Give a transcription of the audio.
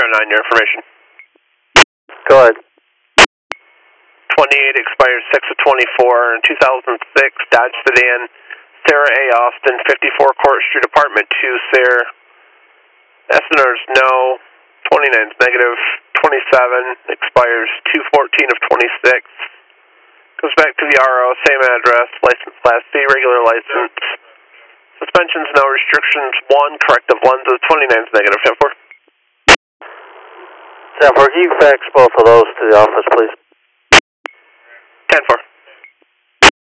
9, your information. Go ahead. 28 expires 6 of 24 in 2006, Dodge Sedan, Sarah A. Austin, 54 Court Street, apartment 2, Sarah. Esseners, no. 29 is negative. 27 expires 2/14 of 26. Goes back to the RO, same address, license class C, regular license. Suspensions, no. Restrictions, 1. Corrective lenses, 29 is negative. 10-4. 10-4, can you fax both of those to the office, please? 10-4.